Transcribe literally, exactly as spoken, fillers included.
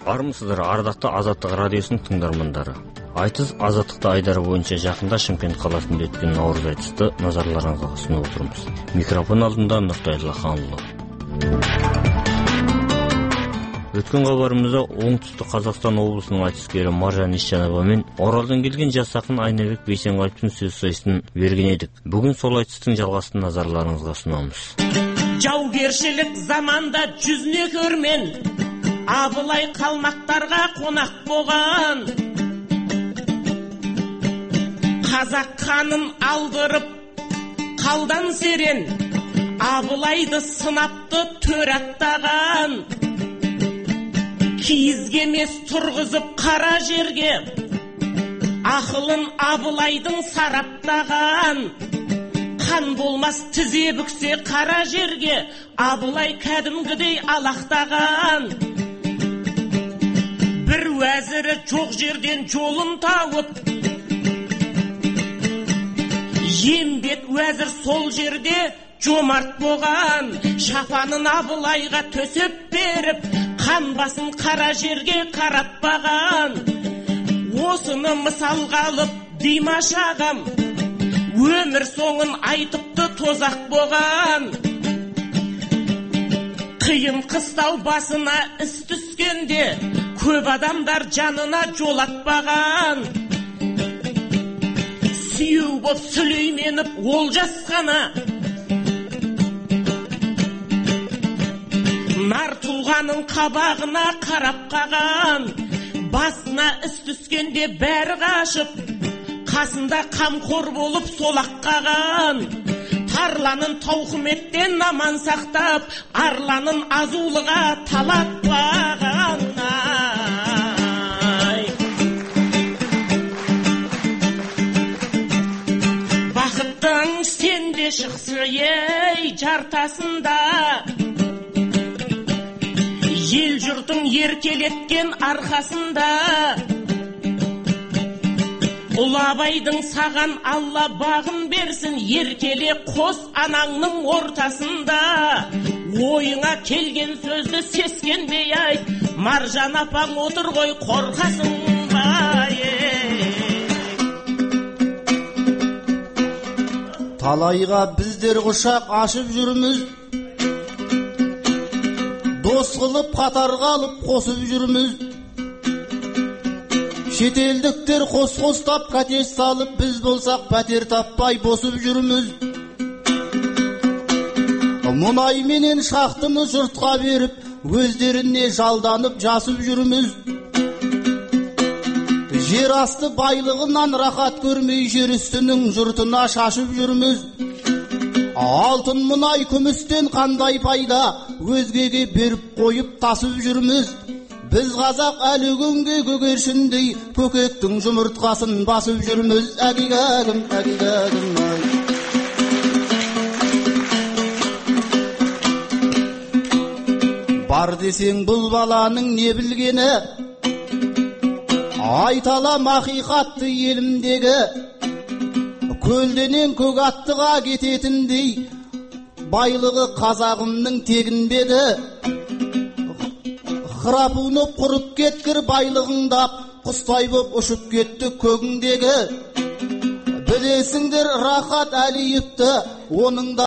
Армысыздар, ардақта Азаттық радиосының тыңдармандары. Айтыс Азаттықты айдары бойынша жақында Шымкент қаласында өткен Наурыз айтысты назарларыңызға ұсынып отырмыз. Микрофон алдында Нұртай Лаханұлы. Өткен хабарымызда оңтүстік Қазақстан облысының айтыскері Маржан Исжанова мен Оралдан келген жас ақын Айнабек Бейсенғалиевтің сөз сайысын берген едік. Бүгін сол айтыстың жалғасын назарларыңызға ұсынамыз. Жаугершілік заманда жүзіне көрмен Абылай қалмақтарға қонақ болған, қазақ ханын алдырып қалдан серен, Абылайды сынапты төр аттаған. Киізге емес тұрғызып қара жерге, ақылын Абылайдың сараптаған. Қан болмас тізе бүксе қара жерге, Абылай кәдімгідей алақтаған. Бір уәзірі жоқ жерден жолын тауып, ембет уәзір сол жерде жомарт болған. Шапанын Абылайға төсеп беріп, қан басын қара жерге қаратпаған. Осыны мысалға алып Димаш ағам өмір соңын айтыпты тозақ болған. Қиын қыстау басына іс түскенде, көп адамдар жанына жолатпаған. Сүйеу боп Сүлейменов ол жасқана, нар тұлғаның қабағына қарап қаған. Басына іс түскенде бәрі қашып, қасында қамқор болып солақ қаған. Тарланын тауқыметтен аман сақтап, арланын азулыға талатпаған. Бақыттың сенде шықсы ей жартасында, ел жұртың еркелеткен арқасында. Ұлы Абайдың саған Алла бағын берсін, еркеле қос анаңның ортасында. Ойыңа келген сөзді сескенбей айт, Маржан апаң отыр ғой қорқасың ба. Талайға біздер құшақ ашып жүрміз, дос қылып қатарға алып қосып жүрміз. Шетелдіктер қос-қостап катеш салып, біз болсақ пәтер таппай босып жүрміз. Мұнай менен шақтымыз жұртқа беріп, өздеріне жалданып жасып жүрміз. Жер асты байлығынан рахат көрмей, жер үстінің жұртына шашып жүрміз. Алтын мұнай күмістен қандай пайда, өзгеге беріп қойып тасып жүрміз. Біз қазақ әлі күнге көгершіндей, көкектің жұмыртқасын басып жүрміз. Әгигәгім, әгигәгім ай. Бар десең бұл баланың не білгені, айталам ақиқатты елімдегі. Көлденен көк аттыға кететіндей, байлығы қазағымның тегінбеді. Қырапынып құрып кеткір байлығыңдап, құстай боп ұшып кетті көгіңдегі. Білесіңдер рахат әлиіпті, оның да